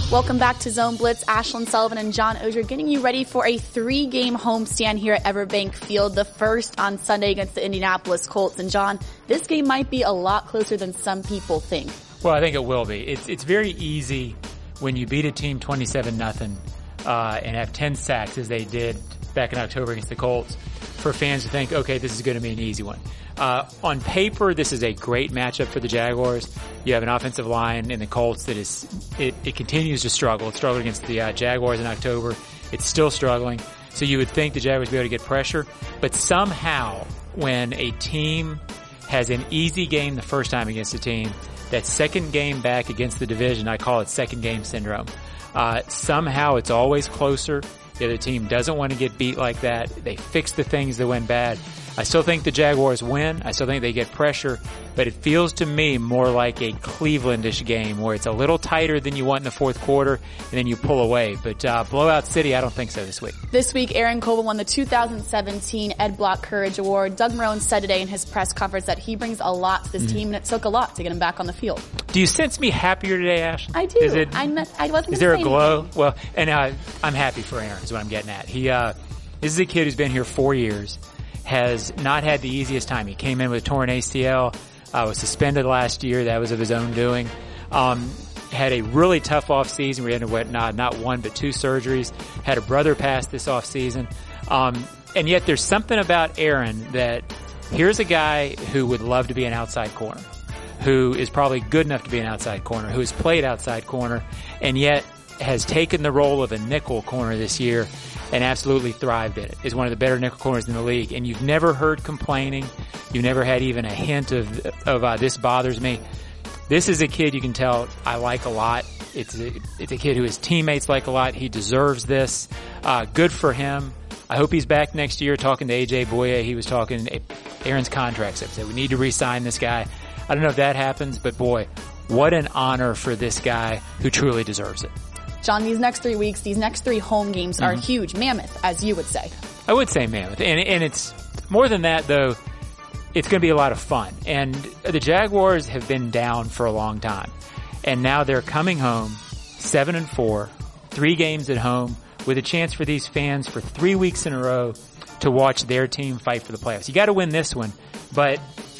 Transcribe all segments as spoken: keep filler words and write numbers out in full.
Welcome back to Zone Blitz. Ashlyn Sullivan and John Oehser getting you ready for a three-game homestand here at Everbank Field. The first on Sunday against the Indianapolis Colts. And John, this game might be a lot closer than some people think. Well, I think it will be. It's it's very easy when you beat a team twenty-seven nothing uh, and have ten sacks as they did back in October against the Colts for fans to think, okay, this is going to be an easy one. Uh, on paper, this is a great matchup for the Jaguars. You have an offensive line in the Colts that is, it, it continues to struggle. It struggled against the uh, Jaguars in October. It's still struggling. So you would think the Jaguars would be able to get pressure. But somehow, when a team has an easy game the first time against a team, that second game back against the division, I call it second game syndrome. Uh, somehow it's always closer. The other team doesn't want to get beat like that. They fix the things that went bad. I still think the Jaguars win. I still think they get pressure, but it feels to me more like a Clevelandish game where it's a little tighter than you want in the fourth quarter, and then you pull away. But uh, Blowout City, I don't think so this week. This week, Aaron Colvin won the two thousand seventeen Ed Block Courage Award. Doug Marrone said today in his press conference that he brings a lot to this mm-hmm. team, and it took a lot to get him back on the field. Do you sense me happier today, Ash? I do. Is it, I'm, I wasn't Is there a anything. glow? Well, and uh, I'm happy for Aaron is what I'm getting at. He, uh, this is a kid who's been here four years. Has not had the easiest time. He came in with a torn A C L, uh, was suspended last year. That was of his own doing. Um, had a really tough off season. We had to, not, not one, but two surgeries. Had a brother pass this off season. Um, and yet there's something about Aaron that here's a guy who would love to be an outside corner, who is probably good enough to be an outside corner, who has played outside corner, and yet has taken the role of a nickel corner this year and absolutely thrived at it. Is one of the better nickel corners in the league. And you've never heard complaining. You've never had even a hint of, of uh, this bothers me. This is a kid you can tell I like a lot. It's a, it's a kid who his teammates like a lot. He deserves this. Uh, good for him. I hope he's back next year. Talking to A J Boye, he was talking Aaron's contract. So said we need to re-sign this guy. I don't know if that happens, but boy, what an honor for this guy who truly deserves it. John, these next three weeks, these next three home games are mm-hmm. huge, mammoth, as you would say. I would say mammoth. And, and it's more than that, though. It's going to be a lot of fun. And the Jaguars have been down for a long time. And now they're coming home, seven and four, three games at home, with a chance for these fans for three weeks in a row to watch their team fight for the playoffs. You got to win this one. But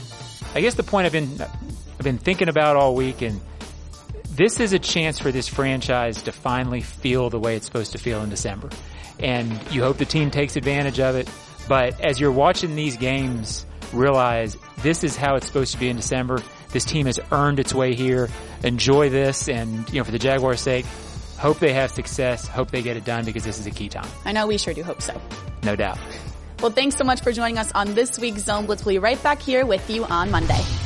I guess the point I've been, I've been thinking about all week, and this is a chance for this franchise to finally feel the way it's supposed to feel in December. And you hope the team takes advantage of it. But as you're watching these games, realize this is how it's supposed to be in December. This team has earned its way here. Enjoy this. And, you know, for the Jaguars' sake, hope they have success. Hope they get it done because this is a key time. I know we sure do hope so. No doubt. Well, thanks so much for joining us on this week's Zone Blitz. We'll be right back here with you on Monday.